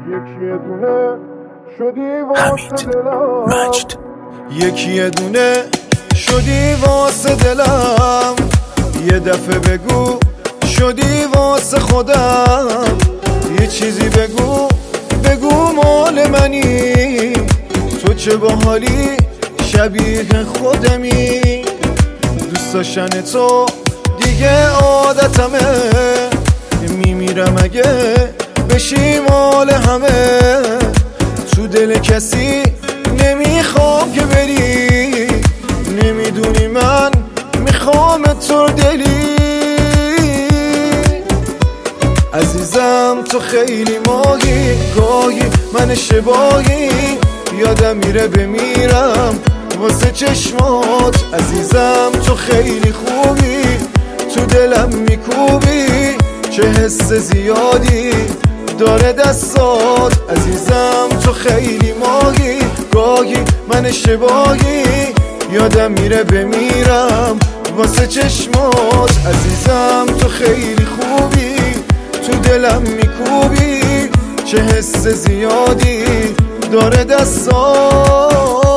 یکی دونه شدی واسه دلم مجد یکی دونه شدی واسه دلم، یه دفعه بگو شدی واسه خودم، یه چیزی بگو مال منی، تو چه باحالی شبیه خودمی، دوست داشتن تو دیگه عادتمه، میمیرم اگه بشی مال همه، تو دل کسی نمیخوام که بری، نمیدونی من میخوام تو دلی، عزیزم تو خیلی ماهی، گاهی من اشتباهی، یادم میره بمیرم واسه چشمات، عزیزم تو خیلی خوبی، تو دلم میکوبی، چه حس زیادی داره دستات، عزیزم تو خیلی ماهی، گاهی من اشتباهی، یادم میره بمیرم واسه چشمات، عزیزم تو خیلی خوبی، تو دلم میکوبی، چه حس زیادی داره دستات.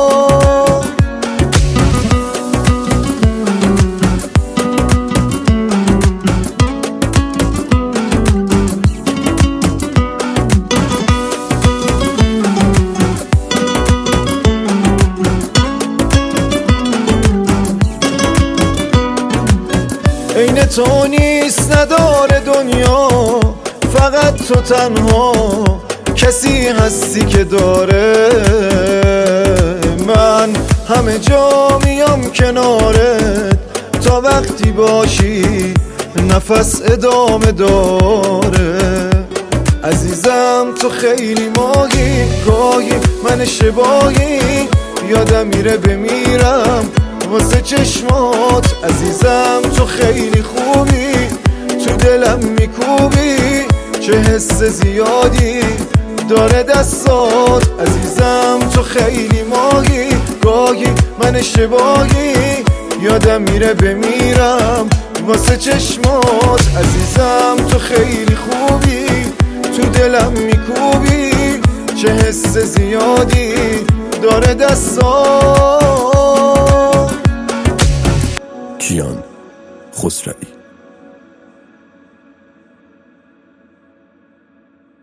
عین تو نیست نداره دنیا، فقط تو تنها کسی هستی که داره، من همه جا میام کنارت، تا وقتی باشی نفس ادامه داره، عزیزم تو خیلی ماهی، گاهی من اشتباهی، یادم میره بمیرم واسه چشمات، عزیزم تو خیلی خوبی، تو دلم میکوبی، چه حس زیادی داره دستات، عزیزم تو خیلی ماهی، گاهی من اشتباهی، یادم میره بمیرم واسه چشمات، عزیزم تو خیلی خوبی، تو دلم میکوبی، چه حس زیادی داره دستات. کیان خسروی.